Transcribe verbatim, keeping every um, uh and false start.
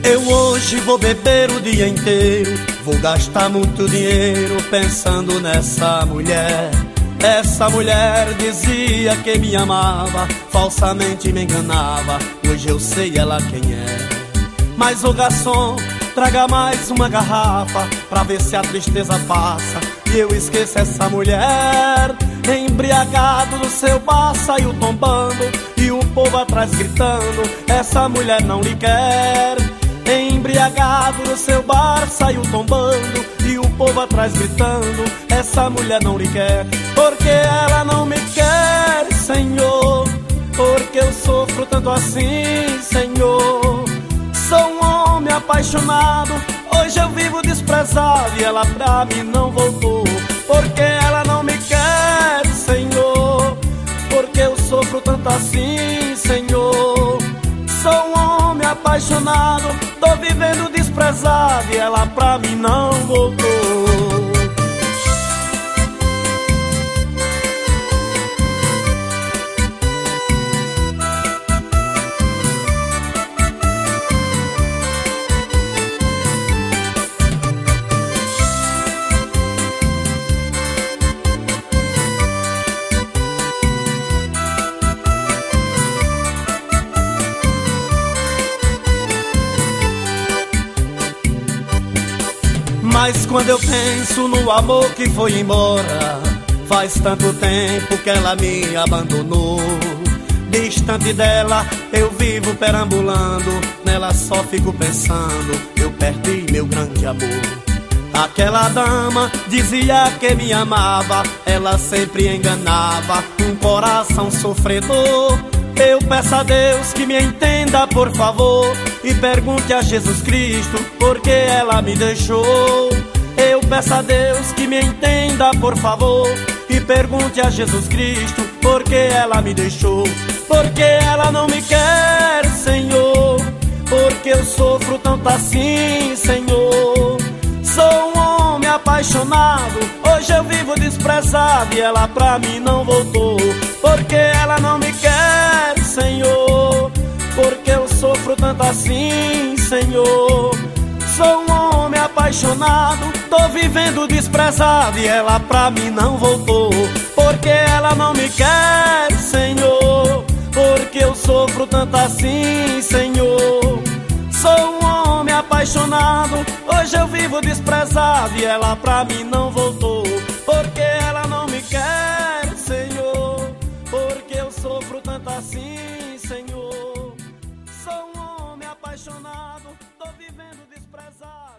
Eu hoje vou beber o dia inteiro, vou gastar muito dinheiro pensando nessa mulher. Essa mulher dizia que me amava, falsamente me enganava, hoje eu sei ela quem é. Mas ô garçom, traga mais uma garrafa, pra ver se a tristeza passa e eu esqueço essa mulher. Embriagado do seu bar saiu tombando, e o povo atrás gritando, essa mulher não lhe quer. Embriagado do seu bar saiu tombando, e o povo atrás gritando, essa mulher não lhe quer. Porque ela não me quer, Senhor, porque eu sofro tanto assim, Senhor. Sou um homem apaixonado, hoje eu vivo desprezado, e ela pra mim não voltou. Porque ela não me quer, Senhor, porque eu sofro tanto assim, Senhor. Sou um homem apaixonado, tô vivendo desprezado, e ela pra mim não voltou. Mas quando eu penso no amor que foi embora, faz tanto tempo que ela me abandonou. Distante dela eu vivo perambulando, nela só fico pensando, eu perdi meu grande amor. Aquela dama dizia que me amava, ela sempre enganava, um coração sofredor. Eu peço a Deus que me entenda, por favor, e pergunte a Jesus Cristo por que ela me deixou. Eu peço a Deus que me entenda, por favor, e pergunte a Jesus Cristo por que ela me deixou. Porque ela não me quer, Senhor, porque eu sofro tanto assim, Senhor. Sou um homem apaixonado, hoje eu vivo desprezado, e ela pra mim não voltou. Porque ela não me quer, Senhor, porque eu sofro tanto assim, Senhor. Sou um homem apaixonado, tô vivendo desprezado, e ela pra mim não voltou. Porque ela não me quer, Senhor, porque eu sofro tanto assim, Senhor. Sou um homem apaixonado, hoje eu vivo desprezado, e ela pra mim não voltou. Porque ela não me quer, Senhor, porque eu sofro tanto assim, Senhor. Sou um homem apaixonado, tô vivendo desprezado.